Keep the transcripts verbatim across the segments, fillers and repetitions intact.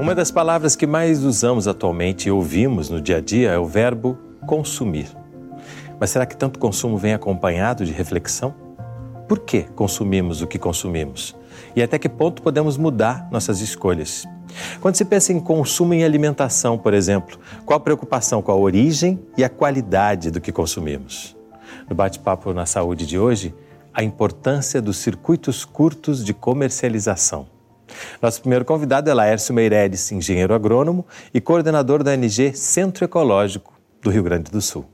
Uma das palavras que mais usamos atualmente e ouvimos no dia a dia é o verbo consumir. Mas será que tanto consumo vem acompanhado de reflexão? Por que consumimos o que consumimos? E até que ponto podemos mudar nossas escolhas? Quando se pensa em consumo em alimentação, por exemplo, qual a preocupação com a origem e a qualidade do que consumimos? No bate-papo na saúde de hoje, a importância dos circuitos curtos de comercialização. Nosso primeiro convidado é Laércio Meireles, engenheiro agrônomo e coordenador da O N G Centro Ecológico do Rio Grande do Sul.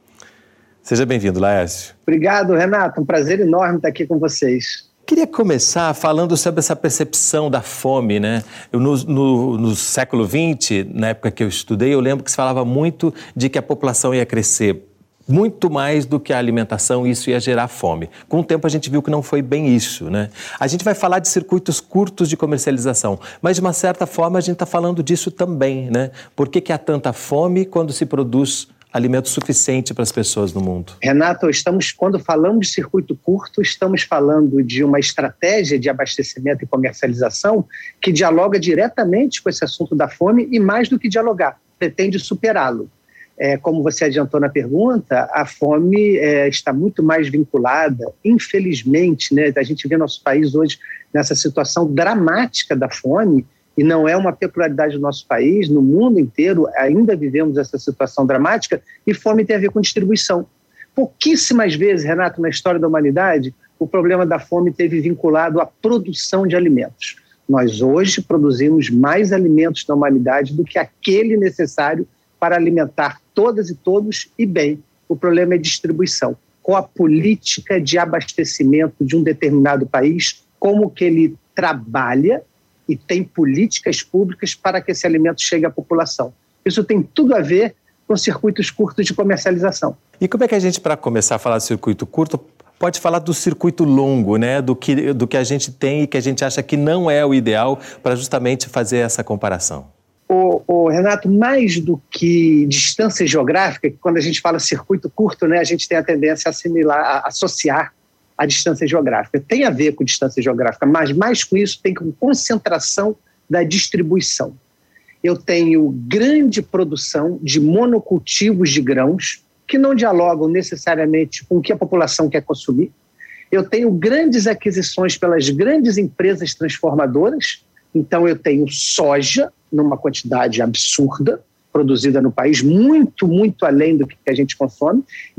Seja bem-vindo, Laércio. Obrigado, Renato. Um prazer enorme estar aqui com vocês. Queria começar falando sobre essa percepção da fome, né? Eu, no, no, no século vinte, na época que eu estudei, eu lembro que se falava muito de que a população ia crescer muito mais do que a alimentação, e isso ia gerar fome. Com o tempo a gente viu que não foi bem isso, né? A gente vai falar de circuitos curtos de comercialização, mas de uma certa forma a gente está falando disso também, né? Por que que há tanta fome quando se produz alimento suficiente para as pessoas no mundo? Renato, estamos, quando falamos de circuito curto, estamos falando de uma estratégia de abastecimento e comercialização que dialoga diretamente com esse assunto da fome e, mais do que dialogar, pretende superá-lo. É, como você adiantou na pergunta, a fome é, está muito mais vinculada, infelizmente, né? A gente vê nosso país hoje nessa situação dramática da fome, e não é uma peculiaridade do nosso país, no mundo inteiro ainda vivemos essa situação dramática, e fome tem a ver com distribuição. Pouquíssimas vezes, Renato, na história da humanidade, o problema da fome teve vinculado à produção de alimentos. Nós hoje produzimos mais alimentos na humanidade do que aquele necessário para alimentar todas e todos e bem. O problema é distribuição. Com a política de abastecimento de um determinado país, como que ele trabalha e tem políticas públicas para que esse alimento chegue à população. Isso tem tudo a ver com circuitos curtos de comercialização. E como é que a gente, para começar a falar de circuito curto, pode falar do circuito longo, né? Do que, do que a gente tem e que a gente acha que não é o ideal para justamente fazer essa comparação? O, o Renato, mais do que distância geográfica, que quando a gente fala circuito curto, né, a gente tem a tendência a assimilar, a associar a distância geográfica. Tem a ver com distância geográfica, mas mais com isso tem com concentração da distribuição. Eu tenho grande produção de monocultivos de grãos que não dialogam necessariamente com o que a população quer consumir. Eu tenho grandes aquisições pelas grandes empresas transformadoras. Então eu tenho soja numa quantidade absurda, produzida no país, muito, muito além do que a gente consome.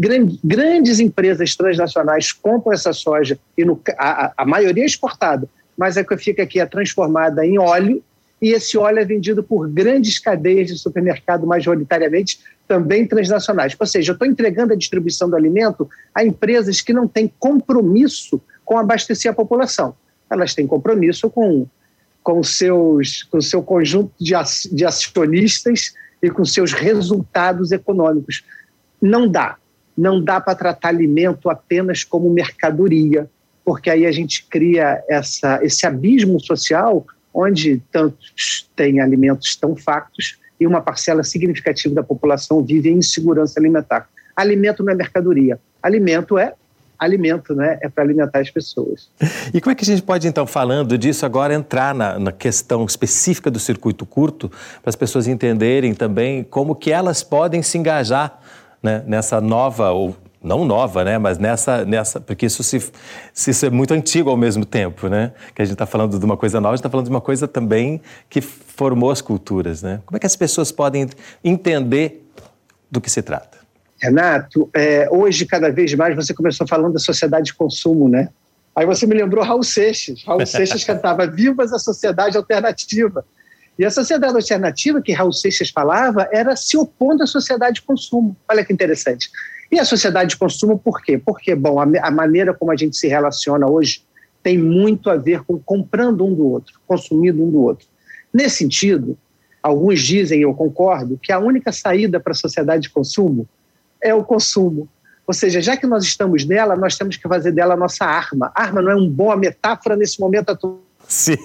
Grandes empresas transnacionais compram essa soja, e no, a, a maioria é exportada, mas a que fica aqui é transformada em óleo, e esse óleo é vendido por grandes cadeias de supermercado, majoritariamente também transnacionais. Ou seja, eu estou entregando a distribuição do alimento a empresas que não têm compromisso com abastecer a população. Elas têm compromisso com com seus, com seu conjunto de, de acionistas e com seus resultados econômicos. Não dá. Não dá para tratar alimento apenas como mercadoria, porque aí a gente cria essa, esse abismo social onde tantos têm alimentos tão fartos e uma parcela significativa da população vive em insegurança alimentar. Alimento não é mercadoria. Alimento é alimento, né? É para alimentar as pessoas. E como é que a gente pode, então, falando disso, agora entrar na, na questão específica do circuito curto, para as pessoas entenderem também como que elas podem se engajar, né, nessa nova, ou não nova, né, mas nessa, nessa porque isso, se, se isso é muito antigo ao mesmo tempo, né? Que a gente está falando de uma coisa nova, a gente está falando de uma coisa também que formou as culturas, né? Como é que as pessoas podem entender do que se trata? Renato, é, hoje, cada vez mais, você começou falando da sociedade de consumo, né? Aí você me lembrou Raul Seixas. Raul Seixas cantava "Vivas a sociedade alternativa". E a sociedade alternativa que Raul Seixas falava era se opondo à sociedade de consumo. Olha que interessante. E a sociedade de consumo por quê? Porque, bom, a, a maneira como a gente se relaciona hoje tem muito a ver com comprando um do outro, consumindo um do outro. Nesse sentido, alguns dizem, e eu concordo, que a única saída para a sociedade de consumo é o consumo. Ou seja, já que nós estamos nela, nós temos que fazer dela a nossa arma. Arma não é uma boa metáfora nesse momento atual? Sim.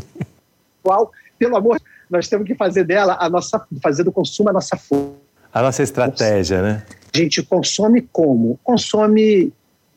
Pelo amor, nós temos que fazer dela a nossa, fazer do consumo a nossa força. A nossa estratégia, né? A gente consome como? Consome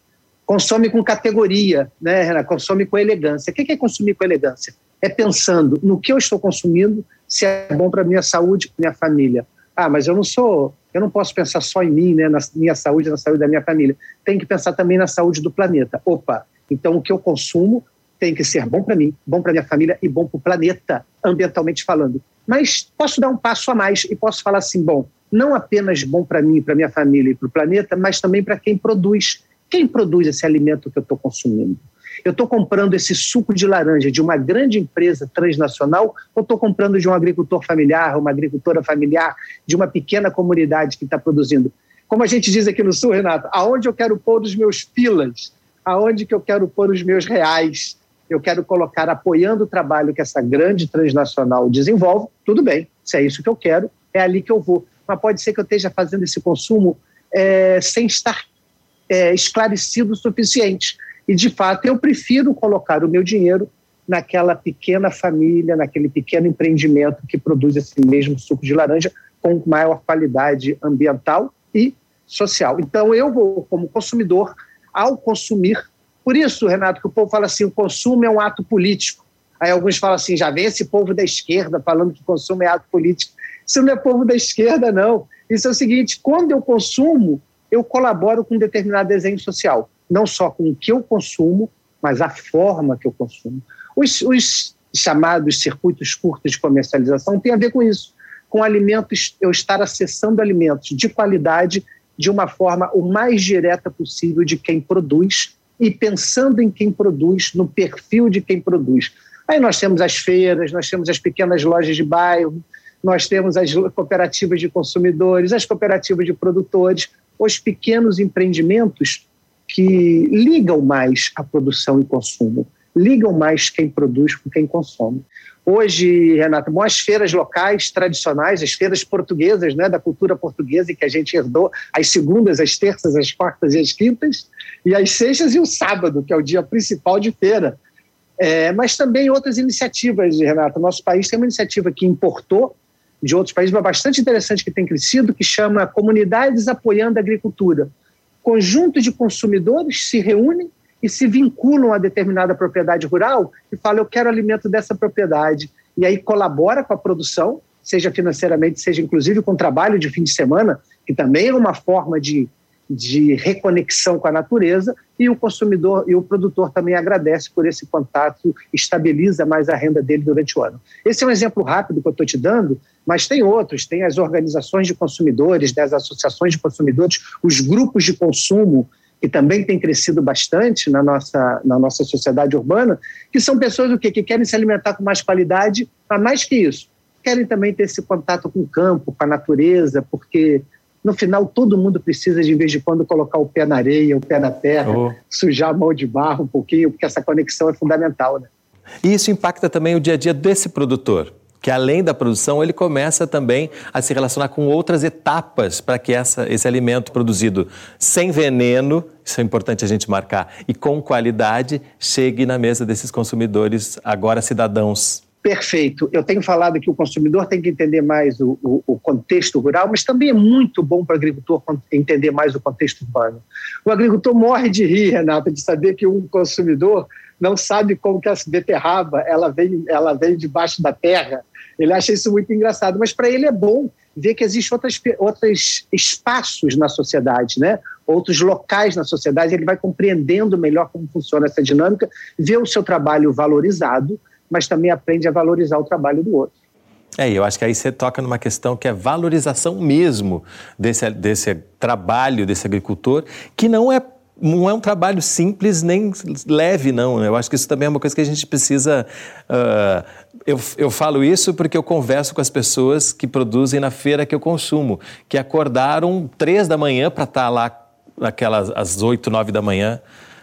Consome com categoria, né, Renato? Consome com elegância. O que é consumir com elegância? É pensando no que eu estou consumindo, se é bom para a minha saúde, para minha família. Ah, mas eu não sou, eu não posso pensar só em mim, né, na minha saúde, na saúde da minha família. Tem que pensar também na saúde do planeta. Opa, então o que eu consumo tem que ser bom para mim, bom para minha família e bom para o planeta, ambientalmente falando. Mas posso dar um passo a mais e posso falar assim, bom, não apenas bom para mim, para minha família e para o planeta, mas também para quem produz. Quem produz esse alimento que eu estou consumindo? Eu estou comprando esse suco de laranja de uma grande empresa transnacional ou estou comprando de um agricultor familiar, uma agricultora familiar, de uma pequena comunidade que está produzindo? Como a gente diz aqui no Sul, Renato, aonde eu quero pôr os meus pilas? Aonde que eu quero pôr os meus reais? Eu quero colocar apoiando o trabalho que essa grande transnacional desenvolve, tudo bem, se é isso que eu quero, é ali que eu vou. Mas pode ser que eu esteja fazendo esse consumo é, sem estar é, esclarecido o suficiente. E, de fato, eu prefiro colocar o meu dinheiro naquela pequena família, naquele pequeno empreendimento que produz esse mesmo suco de laranja com maior qualidade ambiental e social. Então, eu vou, como consumidor, ao consumir. Por isso, Renato, que o povo fala assim, o consumo é um ato político. Aí alguns falam assim, já vem esse povo da esquerda falando que consumo é ato político. Isso não é povo da esquerda, não. Isso é o seguinte, quando eu consumo, eu colaboro com um determinado desenho social. Não só com o que eu consumo, mas a forma que eu consumo. Os, os chamados circuitos curtos de comercialização têm a ver com isso. Com alimentos, eu estar acessando alimentos de qualidade de uma forma o mais direta possível de quem produz e pensando em quem produz, no perfil de quem produz. Aí nós temos as feiras, nós temos as pequenas lojas de bairro, nós temos as cooperativas de consumidores, as cooperativas de produtores, os pequenos empreendimentos que ligam mais a produção e consumo, ligam mais quem produz com quem consome. Hoje, Renato, bom, as feiras locais tradicionais, as feiras portuguesas, né, da cultura portuguesa, que a gente herdou as segundas, as terças, as quartas e as quintas, e as sextas e o sábado, que é o dia principal de feira. É, mas também outras iniciativas, Renato. Nosso país tem uma iniciativa que importou de outros países, mas bastante interessante, que tem crescido, que chama Comunidades Apoiando a Agricultura. Conjunto de consumidores se reúnem e se vinculam a determinada propriedade rural e falam, eu quero alimento dessa propriedade. E aí colabora com a produção, seja financeiramente, seja inclusive com trabalho de fim de semana, que também é uma forma de, de reconexão com a natureza, e o consumidor e o produtor também agradece por esse contato, estabiliza mais a renda dele durante o ano. Esse é um exemplo rápido que eu estou te dando, mas tem outros, tem as organizações de consumidores, das associações de consumidores, os grupos de consumo, que também tem crescido bastante na nossa, na nossa sociedade urbana, que são pessoas o quê? Que querem se alimentar com mais qualidade, mas mais que isso, querem também ter esse contato com o campo, com a natureza, porque no final todo mundo precisa de vez em quando colocar o pé na areia, o pé na terra, oh. sujar a mão de barro um pouquinho, porque essa conexão é fundamental, né? E isso impacta também o dia a dia desse produtor, que além da produção, ele começa também a se relacionar com outras etapas para que essa, esse alimento produzido sem veneno, isso é importante a gente marcar, e com qualidade, chegue na mesa desses consumidores, agora cidadãos. Perfeito. Eu tenho falado que o consumidor tem que entender mais o, o, o contexto rural, mas também é muito bom para o agricultor entender mais o contexto urbano. O agricultor morre de rir, Renata, de saber que um consumidor não sabe como que a beterraba ela vem, ela vem debaixo da terra. Ele acha isso muito engraçado, mas para ele é bom ver que existem outras, outros espaços na sociedade, né? Outros locais na sociedade. Ele vai compreendendo melhor como funciona essa dinâmica, vê o seu trabalho valorizado, mas também aprende a valorizar o trabalho do outro. É, eu acho que aí você toca numa questão que é valorização mesmo desse, desse trabalho, desse agricultor, que não é Não é um trabalho simples nem leve, não. Eu acho que isso também é uma coisa que a gente precisa... Uh, eu, eu falo isso porque eu converso com as pessoas que produzem na feira que eu consumo, que acordaram três da manhã para estar lá aquelas, às oito, nove da manhã.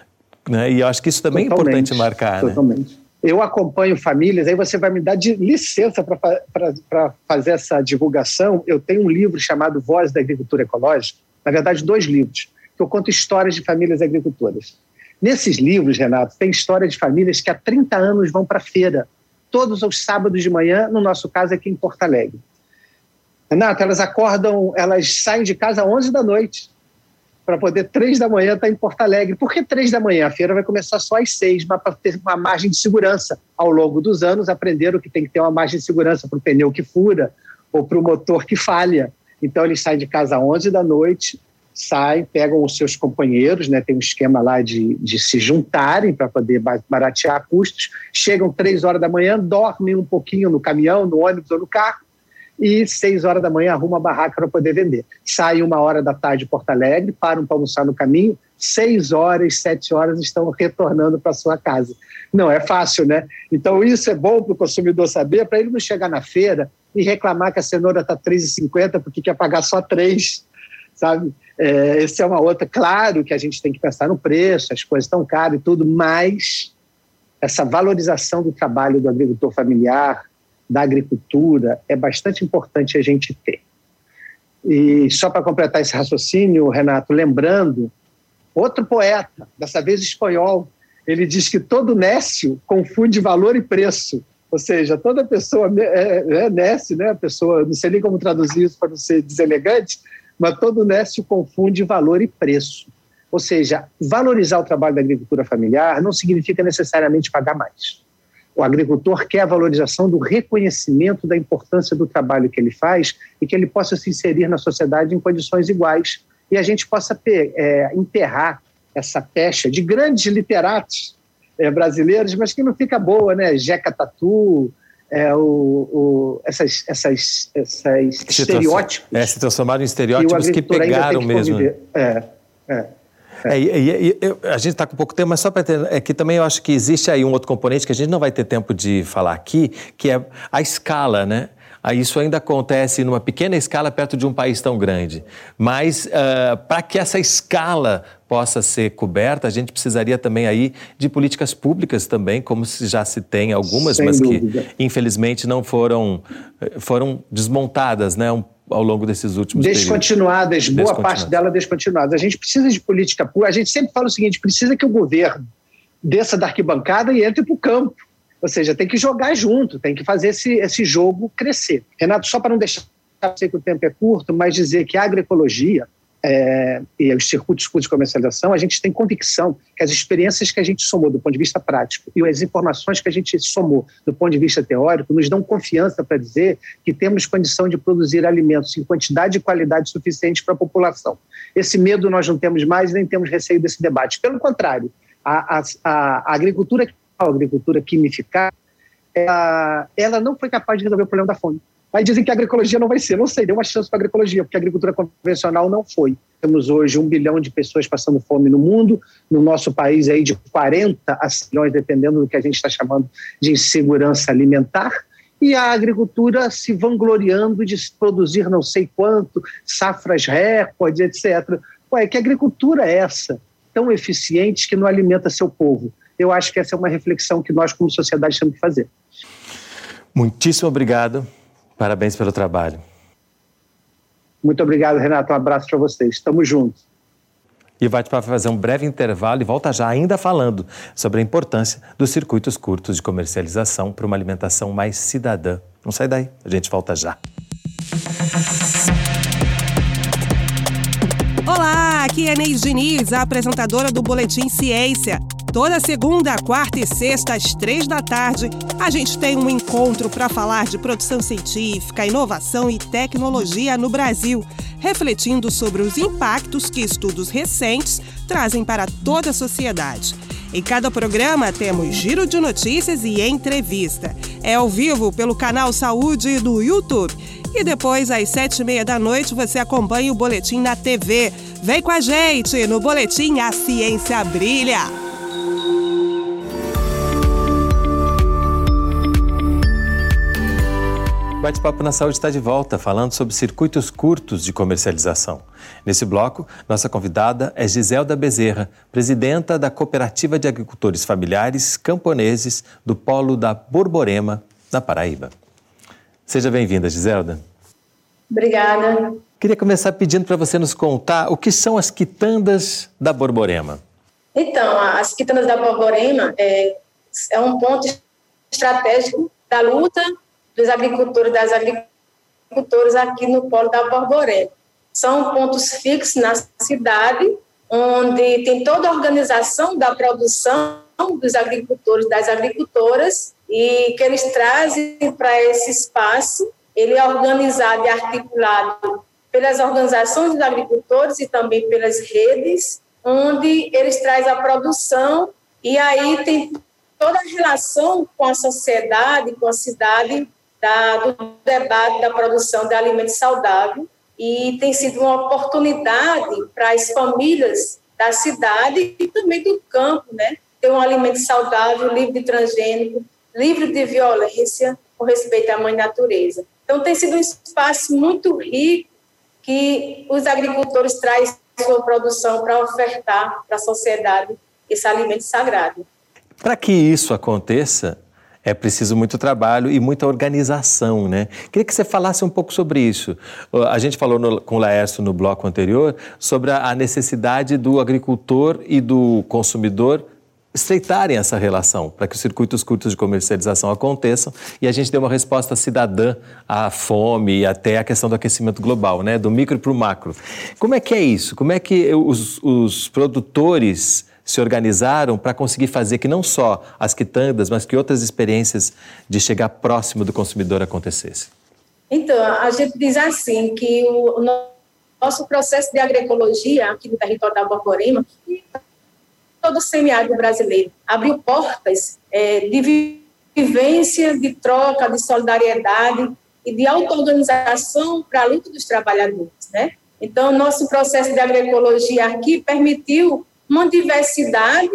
Né? E eu acho que isso também totalmente, é importante marcar. Totalmente. Né? Eu acompanho famílias, aí você vai me dar de licença para fazer essa divulgação. Eu tenho um livro chamado Voz da Agricultura Ecológica, na verdade, dois livros, que eu conto histórias de famílias agricultoras. Nesses livros, Renato, tem história de famílias que há trinta anos vão para a feira, todos os sábados de manhã, no nosso caso aqui em Porto Alegre. Renato, elas acordam, elas saem de casa às onze da noite, para poder três da manhã estar em Porto Alegre. Por que três da manhã? A feira vai começar só às seis, mas para ter uma margem de segurança. Ao longo dos anos, aprenderam que tem que ter uma margem de segurança para o pneu que fura ou para o motor que falha. Então, eles saem de casa às onze da noite, saem, pegam os seus companheiros, né? Tem um esquema lá de, de se juntarem para poder baratear custos, chegam três horas da manhã, dormem um pouquinho no caminhão, no ônibus ou no carro, e seis horas da manhã arruma a barraca para poder vender. Saem uma hora da tarde de Porto Alegre, param para almoçar no caminho, seis horas, sete horas estão retornando para sua casa. Não é fácil, né? Então isso é bom para o consumidor saber, para ele não chegar na feira e reclamar que a cenoura está três reais e cinquenta centavos porque quer pagar só três, sabe? É, essa é uma outra. Claro que a gente tem que pensar no preço, as coisas estão caras e tudo, mas essa valorização do trabalho do agricultor familiar, da agricultura, é bastante importante a gente ter. E só para completar esse raciocínio, Renato, lembrando, outro poeta, dessa vez espanhol, ele diz que todo nécio confunde valor e preço. Ou seja, toda pessoa é, é nécio, né? A pessoa, não sei nem como traduzir isso para não ser deselegante, mas todo nécio confunde valor e preço. Ou seja, valorizar o trabalho da agricultura familiar não significa necessariamente pagar mais. O agricultor quer a valorização do reconhecimento da importância do trabalho que ele faz e que ele possa se inserir na sociedade em condições iguais. E a gente possa é, enterrar essa pecha de grandes literatos é, brasileiros, mas que não fica boa, né? Jeca Tatu, é, o, o, essas, essas, essas se estereótipos. É, se transformaram em estereótipos que, que pegaram mesmo. É, é. É, e, e, e, a gente está com pouco tempo, mas só para ter... É que também eu acho que existe aí um outro componente que a gente não vai ter tempo de falar aqui, que é a escala, né? Isso ainda acontece numa pequena escala perto de um país tão grande. Mas uh, para que essa escala possa ser coberta, a gente precisaria também aí de políticas públicas também, como já se tem algumas, Sem mas dúvida. que infelizmente não foram, foram desmontadas, né? Um, ao longo desses últimos Descontinuadas, boa descontinuadas. parte dela descontinuada. A gente precisa de política pública, a gente sempre fala o seguinte, precisa que o governo desça da arquibancada e entre para o campo. Ou seja, tem que jogar junto, tem que fazer esse, esse jogo crescer. Renato, só para não deixar, eu sei que o tempo é curto, mas dizer que a agroecologia é, e os circuitos curtos de comercialização, a gente tem convicção que as experiências que a gente somou do ponto de vista prático e as informações que a gente somou do ponto de vista teórico nos dão confiança para dizer que temos condição de produzir alimentos em quantidade e qualidade suficiente para a população. Esse medo nós não temos mais, nem temos receio desse debate. Pelo contrário, a, a, a agricultura, a agricultura quimificada, ela, ela não foi capaz de resolver o problema da fome. Aí dizem que a agroecologia não vai ser. Não sei, deu uma chance para a agroecologia, porque a agricultura convencional não foi. Temos hoje um bilhão de pessoas passando fome no mundo, no nosso país aí de quarenta a cem milhões, dependendo do que a gente está chamando de insegurança alimentar, e a agricultura se vangloriando de produzir não sei quanto, safras recordes, etcétera. Ué, que agricultura é essa, tão eficiente, que não alimenta seu povo? Eu acho que essa é uma reflexão que nós, como sociedade, temos que fazer. Muitíssimo obrigado. Parabéns pelo trabalho. Muito obrigado, Renato. Um abraço para vocês. Estamos juntos. E vai para fazer um breve intervalo e volta já ainda falando sobre a importância dos circuitos curtos de comercialização para uma alimentação mais cidadã. Não sai daí, a gente volta já. Olá, aqui é Neide Diniz, a apresentadora do Boletim Ciência. Toda segunda, quarta e sexta, às três da tarde, a gente tem um encontro para falar de produção científica, inovação e tecnologia no Brasil, refletindo sobre os impactos que estudos recentes trazem para toda a sociedade. Em cada programa temos giro de notícias e entrevista. É ao vivo pelo canal Saúde do YouTube. E depois, às sete e meia da noite, você acompanha o Boletim na T V. Vem com a gente no Boletim A Ciência Brilha. Bate-Papo na Saúde está de volta, falando sobre circuitos curtos de comercialização. Nesse bloco, nossa convidada é Giselda Bezerra, presidenta da Cooperativa de Agricultores Familiares Camponeses do Polo da Borborema, na Paraíba. Seja bem-vinda, Giselda. Obrigada. Queria começar pedindo para você nos contar o que são as quitandas da Borborema. Então, as quitandas da Borborema é, é um ponto estratégico da luta dos agricultores, das agricultoras aqui no Polo da Borborema. são pontos fixos na cidade, onde tem toda a organização da produção dos agricultores, das agricultoras, e que eles trazem para esse espaço. Ele é organizado e articulado pelas organizações dos agricultores e também pelas redes, onde eles trazem a produção, e aí tem toda a relação com a sociedade, com a cidade, da, do debate da produção de alimentos saudáveis, e tem sido uma oportunidade para as famílias da cidade e também do campo, né? Ter um alimento saudável, livre de transgênico, livre de violência, com respeito à mãe natureza. Então, tem sido um espaço muito rico que os agricultores trazem sua produção para ofertar para a sociedade esse alimento sagrado. Para que isso aconteça, é preciso muito trabalho e muita organização, né? Queria que você falasse um pouco sobre isso. A gente falou no, com o Laércio no bloco anterior sobre a, a necessidade do agricultor e do consumidor estreitarem essa relação para que os circuitos curtos de comercialização aconteçam e a gente dê uma resposta cidadã à fome e até à questão do aquecimento global, né? Do micro para o macro. Como é que é isso? Como é que os, os produtores se organizaram para conseguir fazer que não só as quitandas, mas que outras experiências de chegar próximo do consumidor acontecessem? Então, a gente diz assim, que o nosso processo de agroecologia aqui no território da Borborema, e todo o semiárido brasileiro, abriu portas é, de vivência, de troca, de solidariedade e de auto-organização para a luta dos trabalhadores, né? Então, nosso processo de agroecologia aqui permitiu uma diversidade,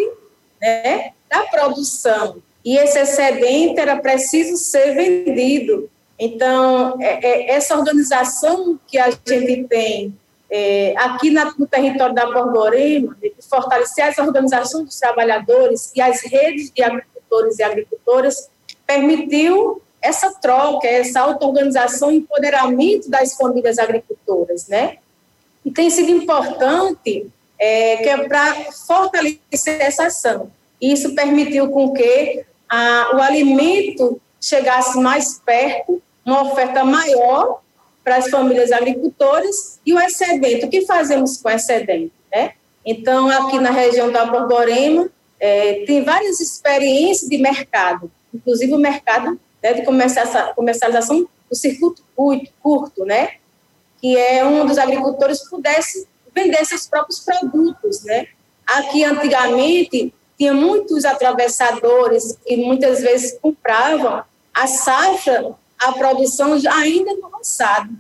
né, da produção, e esse excedente era preciso ser vendido. Então, é, é, essa organização que a gente tem é, aqui na, no território da Borborema, de fortalecer as organizações dos trabalhadores e as redes de agricultores e agricultoras, permitiu essa troca, essa auto-organização e empoderamento das famílias agricultoras, né? E tem sido importante É, que é para fortalecer essa ação. Isso permitiu com que a, o alimento chegasse mais perto, uma oferta maior para as famílias agricultoras e o excedente. O que fazemos com o excedente, né? Então, aqui na região da Borborema, é, tem várias experiências de mercado, inclusive o mercado, né, de comercialização do circuito curto, né? Que é um dos agricultores pudesse vender seus próprios produtos, né? Aqui, antigamente, tinha muitos atravessadores que muitas vezes compravam a safra, a produção ainda no roçado.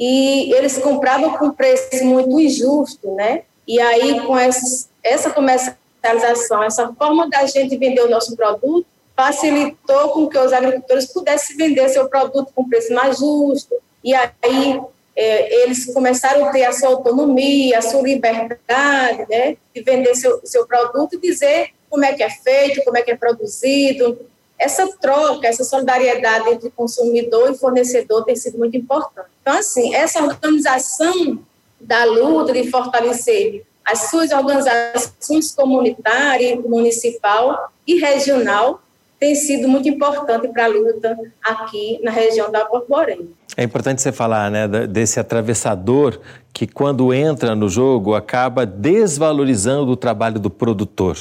E eles compravam com preço muito injusto, né? E aí, com esses, essa comercialização, essa forma da gente vender o nosso produto, facilitou com que os agricultores pudessem vender seu produto com preço mais justo. E aí, É, eles começaram a ter a sua autonomia, a sua liberdade, né, de vender seu, seu produto e dizer como é que é feito, como é que é produzido. Essa troca, essa solidariedade entre consumidor e fornecedor tem sido muito importante. Então, assim, essa organização da luta de fortalecer as suas organizações comunitárias, municipal e regional tem sido muito importante para a luta aqui na região da Borborema. É importante você falar, né, desse atravessador que, quando entra no jogo, acaba desvalorizando o trabalho do produtor.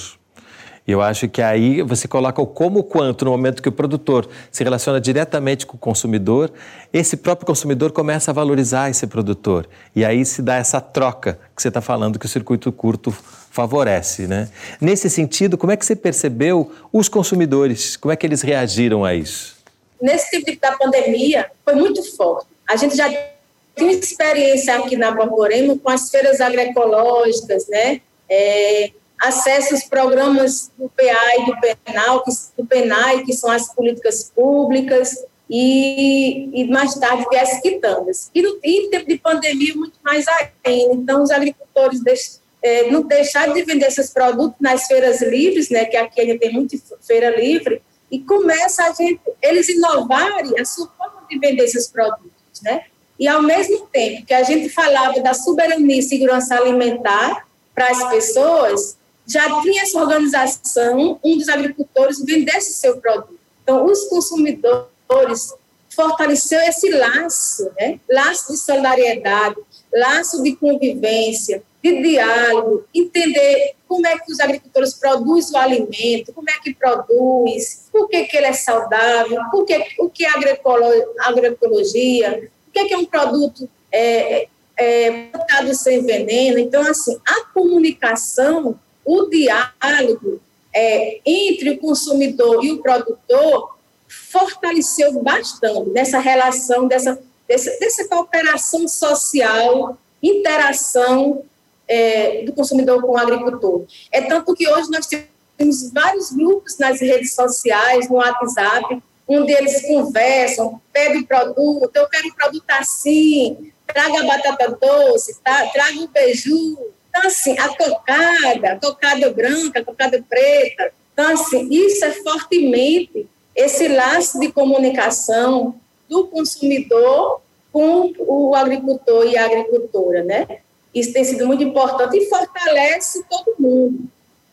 E eu acho que aí você coloca o como o quanto no momento que o produtor se relaciona diretamente com o consumidor, esse próprio consumidor começa a valorizar esse produtor. E aí se dá essa troca que você está falando que o circuito curto favorece, né? Nesse sentido, como é que você percebeu os consumidores? Como é que eles reagiram a isso? Nesse tempo da pandemia, foi muito forte. A gente já tem experiência aqui na Borborema com as feiras agroecológicas, né? É, acesso aos programas do P A e do PENAL, que, do PENAI, que são as políticas públicas, e, e mais tarde as quitandas. E no em tempo de pandemia, muito mais ainda. Então, os agricultores deix, é, não deixaram de vender seus produtos nas feiras livres, né? Que aqui ainda tem muita feira livre, e começa a gente, eles inovarem a sua forma de vender seus produtos, né? E, ao mesmo tempo que a gente falava da soberania e segurança alimentar para as pessoas, já tinha essa organização, um dos agricultores vendesse seu produto. Então, os consumidores fortaleceu esse laço, né? Laço de solidariedade, laço de convivência, de diálogo, entender como é que os agricultores produzem o alimento, como é que produz, por que, que ele é saudável, por que, o que é agroecologia, o que é, que é um produto é, é, plantado sem veneno. Então, assim, a comunicação, o diálogo é, entre o consumidor e o produtor fortaleceu bastante nessa relação, dessa, dessa, dessa cooperação social, interação é, do consumidor com o agricultor. É tanto que hoje nós temos vários grupos nas redes sociais, no WhatsApp, onde eles conversam, pedem produto, eu quero um produto assim, traga a batata doce, tá? Traga o beiju. Então, assim, a cocada, a cocada branca, a cocada preta. Então, assim, isso é fortemente esse laço de comunicação do consumidor com o agricultor e a agricultora, né? Isso tem sido muito importante e fortalece todo mundo.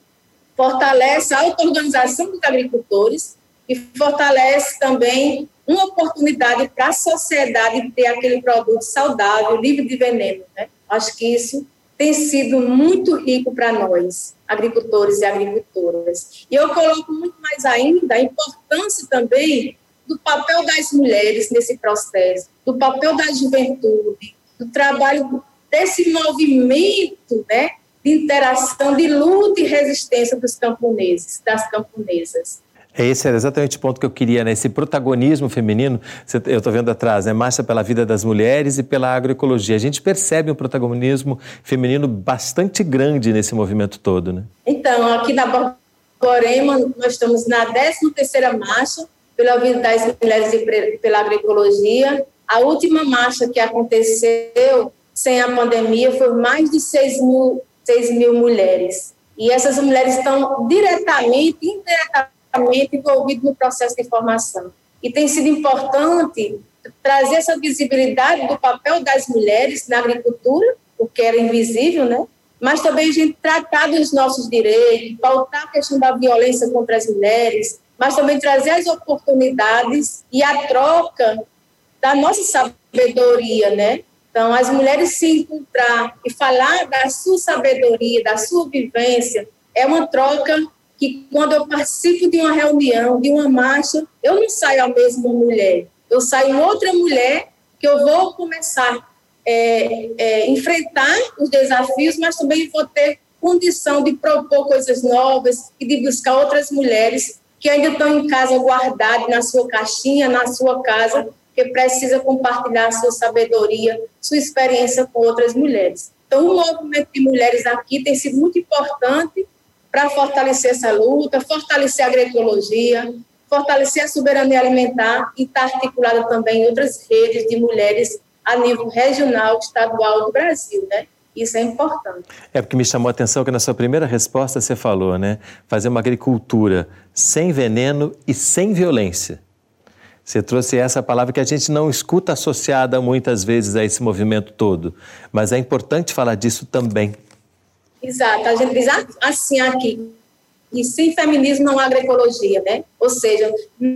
Fortalece a auto-organização dos agricultores e fortalece também uma oportunidade para a sociedade ter aquele produto saudável, livre de veneno, né? Acho que isso tem sido muito rico para nós, agricultores e agricultoras. E eu coloco muito mais ainda a importância também do papel das mulheres nesse processo, do papel da juventude, do trabalho desse movimento, né, de interação, de luta e resistência dos camponeses, das camponesas. Esse era exatamente o ponto que eu queria, né? Esse protagonismo feminino, eu estou vendo atrás, né? Marcha pela vida das mulheres e pela agroecologia. A gente percebe um protagonismo feminino bastante grande nesse movimento todo, né? Então, aqui na Borborema, nós estamos na décima terceira marcha pela vida das mulheres e pela agroecologia. A última marcha que aconteceu sem a pandemia foi mais de seis mil, seis mil mulheres. E essas mulheres estão diretamente, indiretamente, envolvido no processo de formação. E tem sido importante trazer essa visibilidade do papel das mulheres na agricultura, porque era invisível, né? Mas também a gente tratar dos nossos direitos, pautar a questão da violência contra as mulheres, mas também trazer as oportunidades e a troca da nossa sabedoria, né? Então, as mulheres se encontrar e falar da sua sabedoria, da sua vivência, é uma troca que quando eu participo de uma reunião, de uma marcha, eu não saio a mesma mulher, eu saio outra mulher que eu vou começar a é, é, enfrentar os desafios, mas também vou ter condição de propor coisas novas e de buscar outras mulheres que ainda estão em casa guardadas na sua caixinha, na sua casa, que precisa compartilhar a sua sabedoria, sua experiência com outras mulheres. Então, o movimento de mulheres aqui tem sido muito importante para fortalecer essa luta, fortalecer a agroecologia, fortalecer a soberania alimentar e estar articulada também em outras redes de mulheres a nível regional, estadual do Brasil, né? Isso é importante. É porque me chamou a atenção que na sua primeira resposta você falou, né? Fazer uma agricultura sem veneno e sem violência. Você trouxe essa palavra que a gente não escuta associada muitas vezes a esse movimento todo, mas é importante falar disso também. Exato, a gente diz assim aqui, e sem feminismo não há agroecologia, né? Ou seja,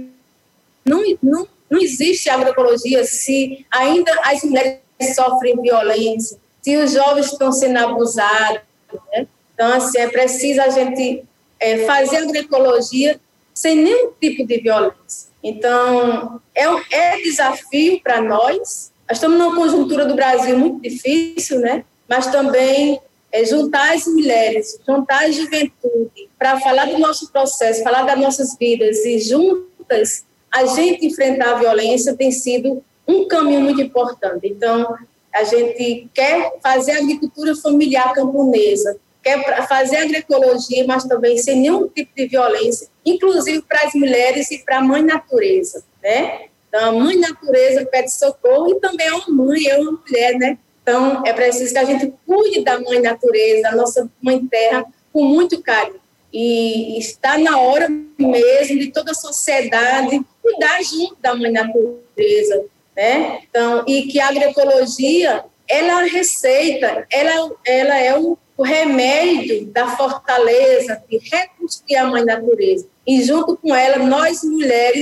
não, não, não existe agroecologia se ainda as mulheres sofrem violência, se os jovens estão sendo abusados, né? Então, assim, é preciso a gente é, fazer agroecologia sem nenhum tipo de violência. Então, é, é desafio para nós. Nós estamos numa conjuntura do Brasil muito difícil, né? Mas também é juntar as mulheres, juntar a juventude para falar do nosso processo, falar das nossas vidas e juntas a gente enfrentar a violência tem sido um caminho muito importante. Então, a gente quer fazer a agricultura familiar camponesa, quer fazer agroecologia, mas também sem nenhum tipo de violência, inclusive para as mulheres e para a mãe natureza, né? Então, a mãe natureza pede socorro e também é uma mãe, é uma mulher, né? Então, é preciso que a gente cuide da mãe natureza, da nossa mãe terra, com muito carinho. E está na hora mesmo de toda a sociedade cuidar junto da mãe natureza, né? Então, e que a agroecologia, ela é a receita, ela, ela é o, o remédio da fortaleza, de reconstruir a mãe natureza. E junto com ela, nós mulheres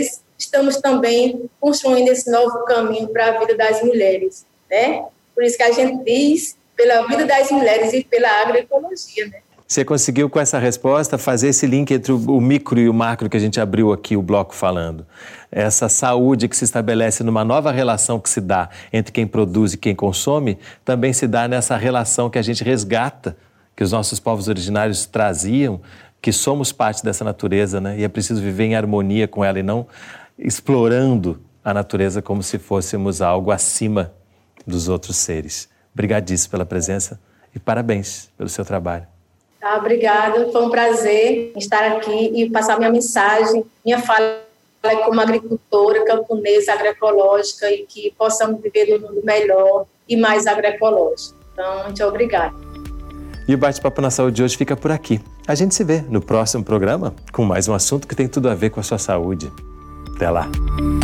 estamos também construindo esse novo caminho para a vida das mulheres, né? Por isso que a gente diz pela vida das mulheres e pela agroecologia, né? Você conseguiu, com essa resposta, fazer esse link entre o micro e o macro que a gente abriu aqui, o bloco falando. Essa saúde que se estabelece numa nova relação que se dá entre quem produz e quem consome, também se dá nessa relação que a gente resgata, que os nossos povos originários traziam, que somos parte dessa natureza, né? E é preciso viver em harmonia com ela e não explorando a natureza como se fôssemos algo acima dos outros seres. Obrigadíssimo pela presença e parabéns pelo seu trabalho. Tá, obrigada, foi um prazer estar aqui e passar minha mensagem, minha fala como agricultora, camponesa, agroecológica e que possamos viver num mundo melhor e mais agroecológico. Então, muito obrigada. E o Bate-Papo na Saúde de hoje fica por aqui. A gente se vê no próximo programa com mais um assunto que tem tudo a ver com a sua saúde. Até lá!